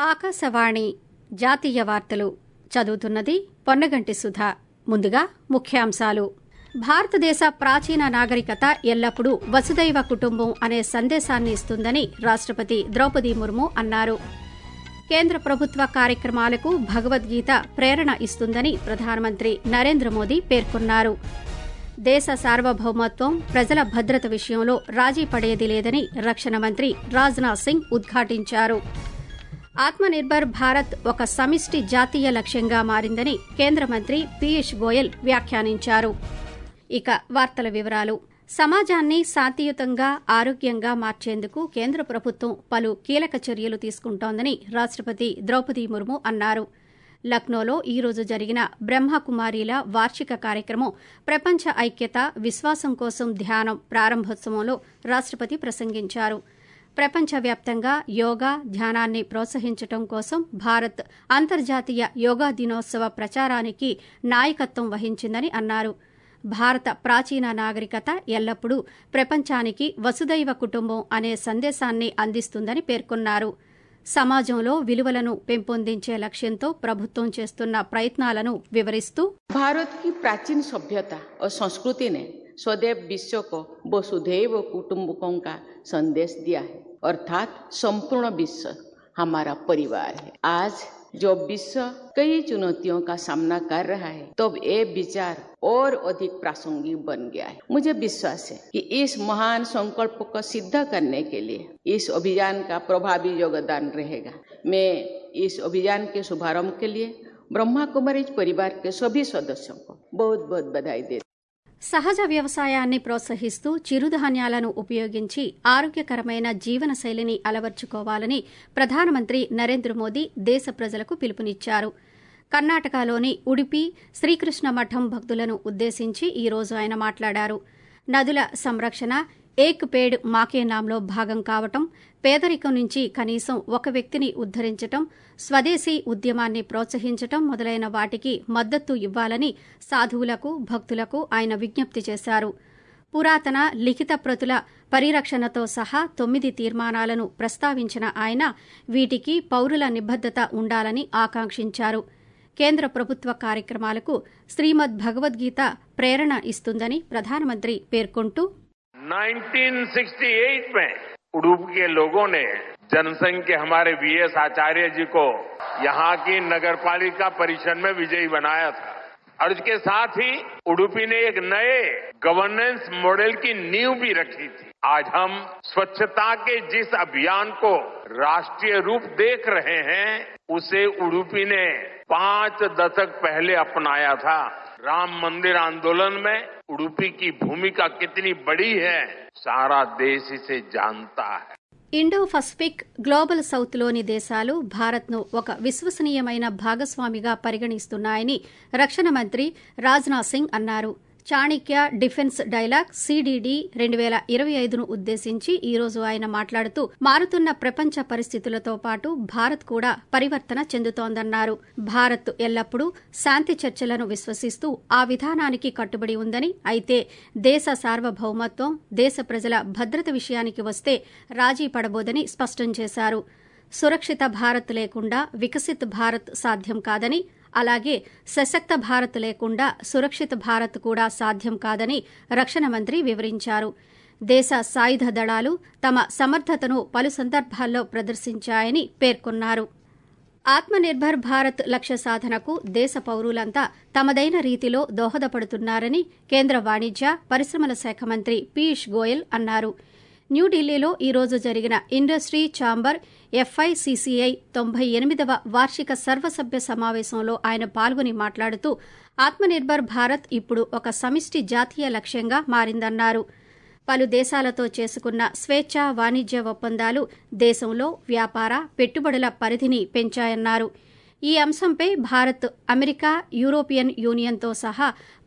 ఆకాశవాణి జాతీయ వార్తలు చదువుతున్నది పొన్నగంటి సుధా. ముందుగా ముఖ్యాంశాలు. భారతదేశ ప్రాచీన నాగరికత ఎల్లప్పుడూ వసుదైవ కుటుంబం అనే సందేశాన్ని ఇస్తుందని రాష్ట్రపతి ద్రౌపది ముర్ము అన్నారు. కేంద్ర ప్రభుత్వ కార్యక్రమాలకు భగవద్గీత ప్రేరణ ఇస్తుందని ప్రధానమంత్రి నరేంద్ర మోదీ పేర్కొన్నారు. దేశ సార్వభౌమత్వం, ప్రజల భద్రత విషయంలో రాజీ పడేది లేదని రక్షణ మంత్రి రాజ్నాథ్ సింగ్ ఉద్ఘాటించారు. ఆత్మనిర్భర్ భారత్ ఒక సమిష్టి జాతీయ లక్ష్యంగా మారిందని కేంద్ర మంత్రి పీయూష్ గోయల్ వ్యాఖ్యానించారు. ఇక వార్తల వివరాలు. సమాజాన్ని శాంతియుతంగా, ఆరోగ్యంగా మార్చేందుకు కేంద్ర ప్రభుత్వం పలు కీలక చర్యలు తీసుకుంటోందని రాష్ట్రపతి ద్రౌపది ముర్ము అన్నారు. లక్నోలో ఈ రోజు జరిగిన బ్రహ్మకుమారీల వార్షిక కార్యక్రమం ప్రపంచ ఐక్యత, విశ్వాసం కోసం ధ్యానం ప్రారంభోత్సవంలో రాష్ట్రపతి ప్రసంగించారు. ప్రపంచవ్యాప్తంగా యోగా, ధ్యానాన్ని ప్రోత్సహించడం కోసం భారత్ అంతర్జాతీయ యోగా దినోత్సవ ప్రచారానికి నాయకత్వం వహించిందని అన్నారు. భారత ప్రాచీన నాగరికత ఎల్లప్పుడూ ప్రపంచానికి వసుదైవ కుటుంబం అనే సందేశాన్ని అందిస్తుందని పేర్కొన్నారు. సమాజంలో విలువలను పెంపొందించే లక్ష్యంతో ప్రభుత్వం చేస్తున్న ప్రయత్నాలను వివరిస్తూ, భారత్ की प्राचीन सभ्यता और संस्कृति ने सदैव विश्व को वसुधैव कुटुंबकों का संदेश दिया है, अर्थात संपूर्ण विश्व हमारा परिवार है. आज जो विश्व कई चुनौतियों का सामना कर रहा है, तब ये विचार और अधिक प्रासंगिक बन गया है. मुझे विश्वास है कि इस महान संकल्प को सिद्ध करने के लिए इस अभियान का प्रभावी योगदान रहेगा. मैं इस अभियान के शुभारंभ के लिए ब्रह्मा कुमारी परिवार के सभी सदस्यों को बहुत बहुत बधाई देती. సహజ వ్యవసాయాన్ని ప్రోత్సహిస్తూ చిరుధాన్యాలను ఉపయోగించి ఆరోగ్యకరమైన జీవనశైలిని అలవర్చుకోవాలని ప్రధానమంత్రి నరేంద్ర మోదీ దేశ ప్రజలకు పిలుపునిచ్చారు. కర్ణాటకలోని ఉడిపి శ్రీకృష్ణ మఠం భక్తులను ఉద్దేశించి ఈ రోజు ఆయన మాట్లాడారు. నదుల సంరక్షణ ఏక్ పేడ్ మాకే నామ్లో భాగం కావటం, పేదరికం నుంచి కనీసం ఒక వ్యక్తిని ఉద్దరించటం, స్వదేశీ ఉద్యమాన్ని ప్రోత్సహించటం మొదలైన వాటికి మద్దతు ఇవ్వాలని సాధువులకు, భక్తులకు ఆయన విజ్ఞప్తి చేశారు. పురాతన లిఖిత ప్రతుల పరిరక్షణతో సహా 9 తీర్మానాలను ప్రస్తావించిన ఆయన వీటికి పౌరుల నిబద్దత ఉండాలని ఆకాంక్షించారు. కేంద్ర ప్రభుత్వ కార్యక్రమాలకు శ్రీమద్ భగవద్గీత ప్రేరణ ఇస్తుందని ప్రధానమంత్రి పేర్కొంటూ, 1968 में उडुपी के लोगों ने जनसंघ के हमारे वीएस आचार्य जी को यहाँ की नगरपालिका परिषद में विजयी बनाया था और इसके साथ ही उडुपी ने एक नए गवर्नेंस मॉडल की नींव भी रखी थी. आज हम स्वच्छता के जिस अभियान को राष्ट्रीय रूप देख रहे हैं, उसे उडुपी ने 5 दशक पहले अपनाया था. राम मंदिर आंदोलन में उडुपी की भूमिका कितनी बड़ी है, सारा देश इसे जानता है. ఇండో పసిఫిక్, గ్లోబల్ సౌత్లోని దేశాలు భారత్ను ఒక విశ్వసనీయమైన భాగస్వామిగా పరిగణిస్తున్నాయని రక్షణ మంత్రి రాజ్నాథ్ సింగ్ అన్నారు. చాణిక్య డిఫెన్స్ డైలాగ్ సిడిడి 2025ను ఉద్దేశించి ఈ రోజు ఆయన మాట్లాడుతూ, మారుతున్న ప్రపంచ పరిస్థితులతో పాటు భారత్ కూడా పరివర్తన చెందుతోందన్నారు. భారత్ ఎల్లప్పుడూ శాంతి చర్చలను విశ్వసిస్తూ ఆ విధానానికి కట్టుబడి ఉందని, అయితే దేశ సార్వభౌమత్వం, దేశ ప్రజల భద్రత విషయానికి వస్తే రాజీ పడబోదని స్పష్టం చేశారు. సురక్షిత భారత్ లేకుండా వికసిత్ భారత్ సాధ్యం కాదని, అలాగే సశక్త భారత్ లేకుండా సురక్షిత భారత్ కూడా సాధ్యం కాదని రక్షణ మంత్రి వివరించారు. దేశ సాయుధ దళాలు తమ సమర్థతను పలు సందర్భాల్లో ప్రదర్శించాయని పేర్కొన్నారు. ఆత్మనిర్భర్ భారత్ లక్ష్య సాధనకు దేశ పౌరులంతా తమదైన రీతిలో దోహదపడుతున్నారని కేంద్ర వాణిజ్య, పరిశ్రమల శాఖ మంత్రి పీయూష్ గోయల్ అన్నారు. న్యూఢిల్లీలో ఈ రోజు జరిగిన ఇండస్ట్రీ ఛాంబర్ FICCI 98వ వార్షిక సర్వసభ్య సమావేశంలో ఆయన పాల్గొని మాట్లాడుతూ, ఆత్మనిర్భర్ భారత్ ఇప్పుడు ఒక సమిష్టి జాతీయ లక్ష్యంగా మారిందన్నారు. పలు దేశాలతో చేసుకున్న స్వేచ్ఛా వాణిజ్య ఒప్పందాలు దేశంలో వ్యాపార, పెట్టుబడుల పరిధిని పెంచాయన్నారు. ఈ అంశంపై భారత్ అమెరికా, యూరోపియన్ యూనియన్తో సహా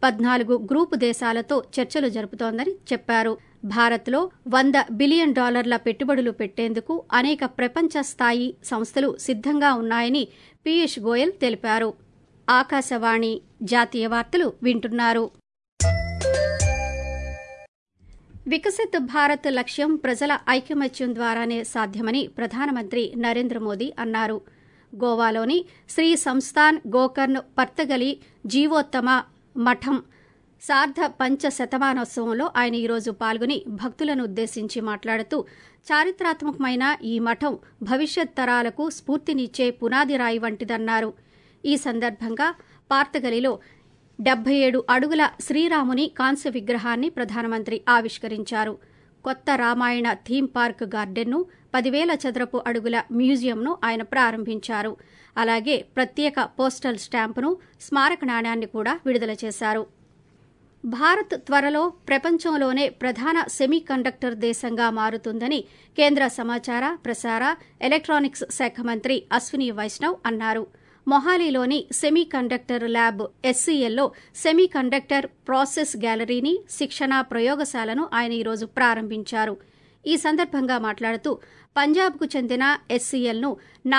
14 గ్రూపు దేశాలతో చర్చలు జరుపుతోందని చెప్పారు. భారత్లో $100 బిలియన్ పెట్టుబడులు పెట్టేందుకు అనేక ప్రపంచ స్థాయి సంస్థలు సిద్ధంగా ఉన్నాయని పీయూష్ గోయల్ తెలిపారు. ఆకాశవాణి జాతీయ వార్తలు వింటున్నారు. వికసిత్ భారత్ లక్ష్యం ప్రజల ఐకమత్యం ద్వారానే సాధ్యమని ప్రధానమంత్రి నరేంద్ర మోదీ అన్నారు. గోవాలోని శ్రీ సంస్థాన్ గోకర్ణ్ పర్తగలి జీవోత్తమ మఠం సార్ధ పంచశతమానోత్సవంలో ఆయన ఈరోజు పాల్గొని భక్తులను ఉద్దేశించి మాట్లాడుతూ చారిత్రాత్మకమైన ఈ మఠం భవిష్యత్ తరాలకు స్ఫూర్తినిచ్చే పునాది రాయి వంటిదన్నారు. ఈ సందర్భంగా పార్తగలిలో 77 అడుగుల శ్రీరాముని కాంస్య విగ్రహాన్ని ప్రధానమంత్రి ఆవిష్కరించారు. కొత్త రామాయణ థీమ్ పార్క్ గార్డెన్ను, 10,000 చదరపు అడుగుల మ్యూజియంను ఆయన ప్రారంభించారు. అలాగే ప్రత్యేక పోస్టల్ స్టాంపును, స్మారక నాణ్యాన్ని కూడా విడుదల చేశారు. భారత్ త్వరలో ప్రపంచంలోనే ప్రధాన సెమీకండక్టర్ దేశంగా మారుతుందని కేంద్ర సమాచార, ప్రసార, ఎలక్ట్రానిక్స్ శాఖ మంత్రి అశ్విని వైష్ణవ్ అన్నారు. మొహాలీలోని సెమీకండక్టర్ ల్యాబ్ ఎస్సీఎల్లో సెమీకండక్టర్ ప్రాసెస్ గ్యాలరీని, శిక్షణ ప్రయోగశాలను ఆయన ఈరోజు ప్రారంభించారు. ఈ సందర్భంగా మాట్లాడుతూ పంజాబ్కు చెందిన ఎస్సీఎల్ను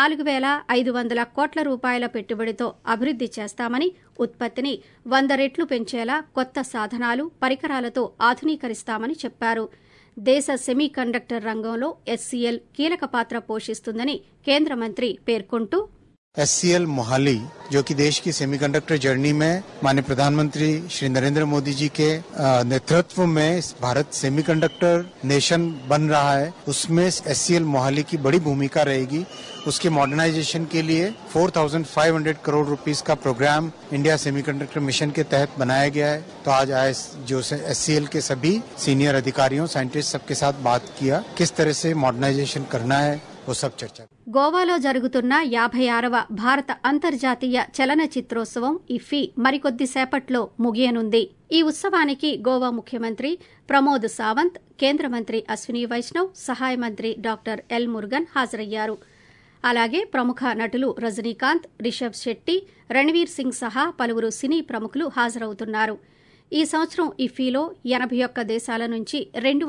4,500 కోట్ల రూపాయల పెట్టుబడితో అభివృద్ది చేస్తామని, ఉత్పత్తిని 100 రెట్లు పెంచేలా కొత్త సాధనాలు, పరికరాలతో ఆధునీకరిస్తామని చెప్పారు. దేశ సెమీకండక్టర్ రంగంలో ఎస్సీఎల్ కీలక పాత్ర పోషిస్తుందని కేంద్ర మంత్రి పేర్కొంటూ एससीएल मोहाली जो कि देश की सेमीकंडक्टर जर्नी में माननीय प्रधानमंत्री श्री नरेंद्र मोदी जी के नेतृत्व में भारत सेमीकंडक्टर नेशन बन रहा है, उसमें एससीएल मोहाली की बड़ी भूमिका रहेगी. उसके मॉडर्नाइजेशन के लिए 4,500 करोड़ रुपीस का प्रोग्राम इंडिया सेमीकंडक्टर मिशन के तहत बनाया गया है. तो आज आए जो एससीएल के सभी सीनियर अधिकारियों, साइंटिस्ट सबके साथ बात किया किस तरह से मॉडर्नाइजेशन करना है, वो सब चर्चा. గోవాలో జరుగుతున్న 56వ భారత అంతర్జాతీయ చలనచిత్రోత్సవం ఇఫీ మరికొద్ది సేపట్లో ముగియనుంది. ఈ ఉత్సవానికి గోవా ముఖ్యమంత్రి ప్రమోద్ సావంత్, కేంద్ర మంత్రి అశ్విని వైష్ణవ్, సహాయ మంత్రి డాక్టర్ ఎల్ మురుగన్ హాజరయ్యారు. అలాగే ప్రముఖ నటులు రజనీకాంత్, రిషబ్ శెట్టి, రణ్వీర్ సింగ్ సహా పలువురు సినీ ప్రముఖులు హాజరవుతున్నారు. ఈ సంవత్సరం ఇఫీలో 81 దేశాల నుంచి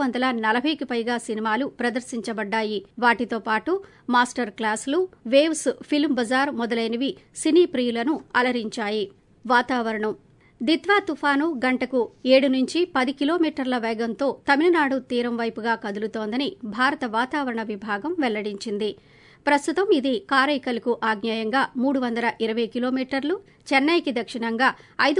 240కి పైగా సినిమాలు ప్రదర్శించబడ్డాయి. వాటితో పాటు మాస్టర్ క్లాసులు, వేవ్స్ ఫిల్మ్ బజార్ మొదలైనవి సినీ ప్రియులను అలరించాయి. వాతావరణం. దిత్వా తుఫాను గంటకు 7 నుంచి 10 కిలోమీటర్ల వేగంతో తమిళనాడు తీరం వైపుగా కదులుతోందని భారత వాతావరణ విభాగం వెల్లడించింది. ప్రస్తుతం ఇది కారైకల్కు ఆగ్నేయంగా 320 కిలోమీటర్లు, చెన్నైకి దక్షిణంగా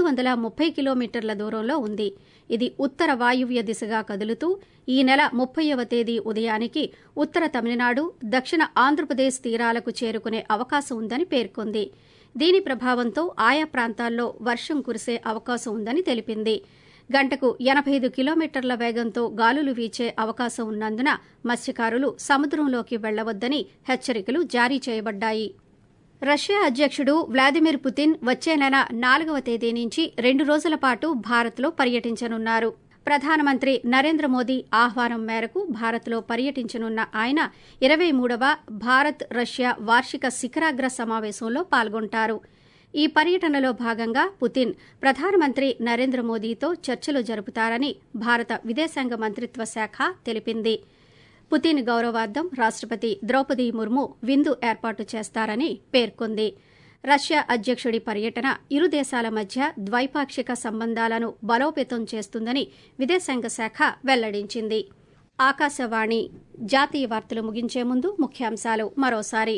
530 కిలోమీటర్ల దూరంలో ఉంది. ఇది ఉత్తర వాయువ్య దిశగా కదులుతూ ఈ నెల 30వ తేదీ ఉదయానికి ఉత్తర తమిళనాడు, దక్షిణ ఆంధ్రప్రదేశ్ తీరాలకు చేరుకునే అవకాశం ఉందని పేర్కొంది. దీని ప్రభావంతో ఆయా ప్రాంతాల్లో వర్షం కురిసే అవకాశం ఉందని తెలిపింది. గంటకు 85 కిలోమీటర్ల వేగంతో గాలులు వీచే అవకాశం ఉన్నందున మత్స్యకారులు సముద్రంలోకి వెళ్లవద్దని హెచ్చరికలు జారీ చేయబడ్డాయి. రష్యా అధ్యక్షుడు వ్లాదిమిర్ పుతిన్ వచ్చే నెల 4వ తేదీ నుంచి 2 రోజుల పాటు భారత్లో పర్యటించనున్నారు. ప్రధానమంత్రి నరేంద్ర మోదీ ఆహ్వానం మేరకు భారత్లో పర్యటించనున్న ఆయన 23వ భారత్ రష్యా వార్షిక శిఖరాగ్ర సమావేశంలో పాల్గొంటారు. ఈ పర్యటనలో భాగంగా పుతిన్ ప్రధానమంత్రి నరేంద్ర మోదీతో చర్చలు జరుపుతారని భారత విదేశాంగ మంత్రిత్వ శాఖ తెలిపింది. పుతిన్ గౌరవార్థం రాష్టపతి ద్రౌపది ముర్ము విందు ఏర్పాటు చేస్తారని పేర్కొంది. రష్యా అధ్యక్షుడి పర్యటన ఇరు దేశాల మధ్య ద్వైపాక్షిక సంబంధాలను బలోపేతం చేస్తుందని విదేశాంగ శాఖ వెల్లడించింది. ఆకాశవాణి జాతీయ వార్తలు ముగించే ముందు ముఖ్యాంశాలు మరోసారి.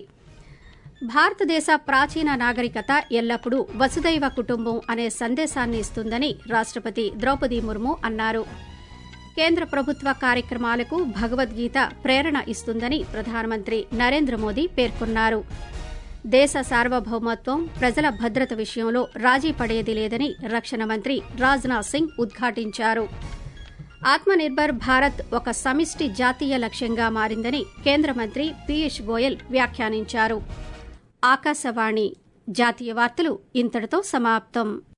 భారతదేశ ప్రాచీన నాగరికత ఎల్లప్పుడూ వసుదైవ కుటుంబం అనే సందేశాన్ని ఇస్తుందని రాష్టపతి ద్రౌపది ముర్ము అన్నారు. కేంద్ర ప్రభుత్వ కార్యక్రమాలకు భగవద్గీత ప్రేరణ ఇస్తుందని ప్రధానమంత్రి నరేంద్ర మోదీ పేర్కొన్నారు. దేశ సార్వభౌమత్వం, ప్రజల భద్రత విషయంలో రాజీ పడేది లేదని రక్షణ మంత్రి రాజ్నాథ్ సింగ్ ఉద్ఘాటించారు. ఆత్మనిర్భర్ భారత్ ఒక సమిష్టి జాతీయ లక్ష్యంగా మారిందని కేంద్ర మంత్రి పీయూష్ గోయల్ వ్యాఖ్యానించారు. ఆకాశవాణి జాతీయ వార్తలు ఇంతటితో సమాప్తం.